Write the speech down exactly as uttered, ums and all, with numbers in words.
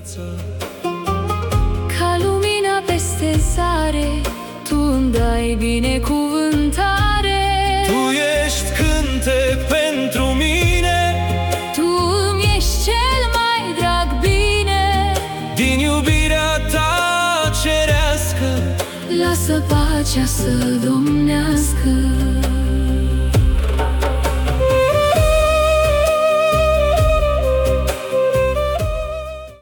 viață. Ca lumina peste zare, Tu îmi dai binecuvântare. Tu ești cântec pentru mine, Tu îmi ești cel mai drag bine. din iubirea Ta cerească, Lasă pacea să domnească.